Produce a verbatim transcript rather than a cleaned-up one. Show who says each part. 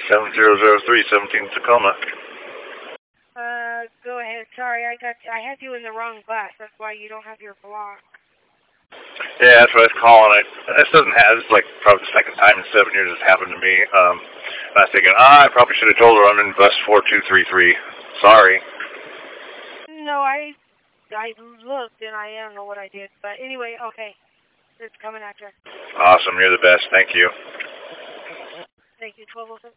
Speaker 1: seven zero zero three, seventeen Tacoma.
Speaker 2: Uh, go ahead. Sorry, I got I had you in the wrong bus. That's why you don't have your block.
Speaker 1: Yeah, that's what I was calling. It this doesn't have. It's like probably the second time in seven years it's happened to me. Um, and I was thinking, ah, I probably should have told her I'm in bus four two three three. Sorry.
Speaker 2: No, I I looked and I don't know what I did, but anyway, okay, it's coming at you.
Speaker 1: Awesome, you're the best. Thank you.
Speaker 2: Thank you, twelve oh seven.